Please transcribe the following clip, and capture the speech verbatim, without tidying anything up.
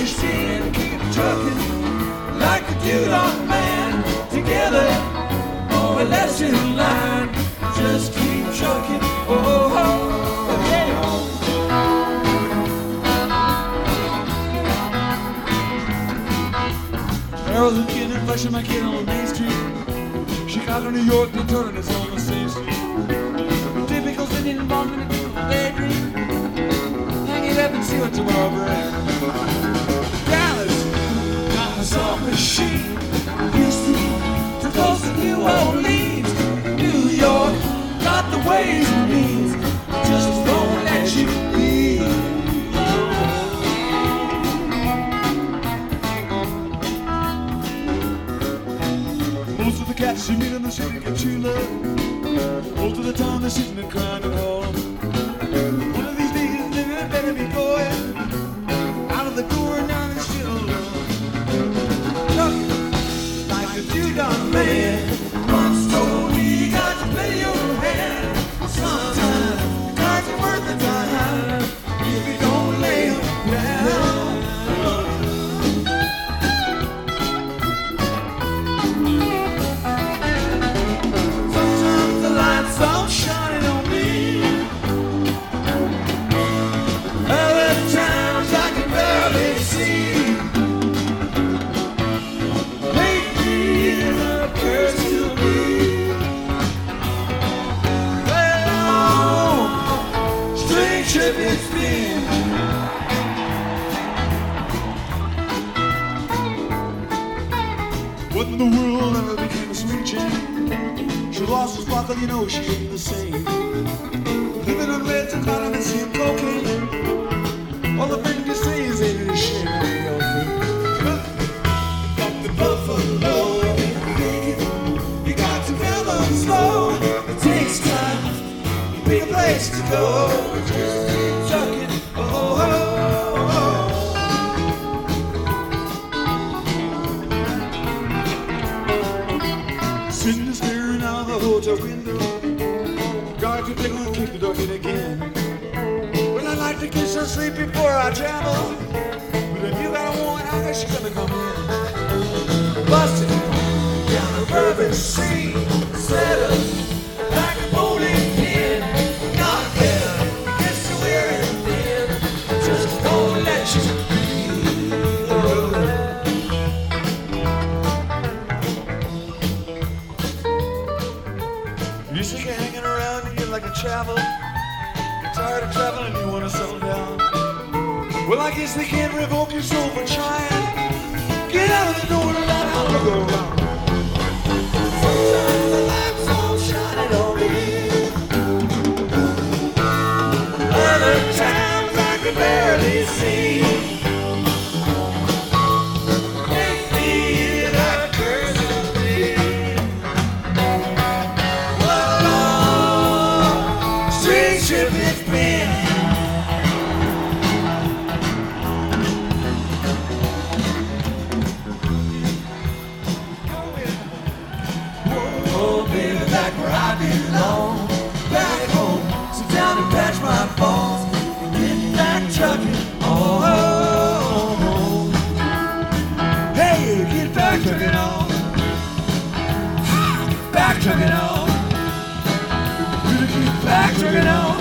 machine. Keep trucking like a dude on man. Together, more or less in line. Just keep trucking. Oh, oh, oh, yeah. I was a kid and flashing my kid on Main Street. Chicago, New York, the turn is on the same street. Typical sitting involved in a typical daydream. Hang it up and see what tomorrow brings. Dallas, got a song machine. Houston, too close to New Orleans. New York, got the ways and means. Just won't let you be. Most of the cats you meet in the city get true love. Most of the time they're sitting and crying at home. One of these days they better be going out of the door now they're still alone. Look, like a two-gun man once told me you got to play your hand. Sometimes the cards are worth the time if you don't lay them down. Sun shining on me. Other times I can barely see. Lately it occurs to me. Well, strange trip it's been. What in the world ever became a sweet Jane? She lost her sparkle, you know she ain't the same. Living on reds and cotton and seeing cocaine. All the thing you say is ain't any shame of your food. Got the buffalo, you got to develop slow. It takes time, you pick a place to go. Just keep chucking, oh, oh, oh, oh. Sitting and staring out the hotel window. Guards would take and kick the door in again. Well, I like to kiss her sleep before I travel. But if you got a woman, how is she gonna come in? Busted down a bourbon street, set up like a bowling pin. Not better, gets to wear it thin. Just won't let you be. You sick of hanging around and you like to travel. You're tired of traveling and you want to settle down. Well, I guess they can't revoke your soul for trying. Get out of the door and let out the go around. Sometimes the light's all shining on me. Other times I can barely see. Trip it's been. Oh, baby, back where I belong. Back home, sit down and patch my balls. And get back trucking. Oh, oh, oh. Hey, get back trucking on. Back trucking on. Back trucking on.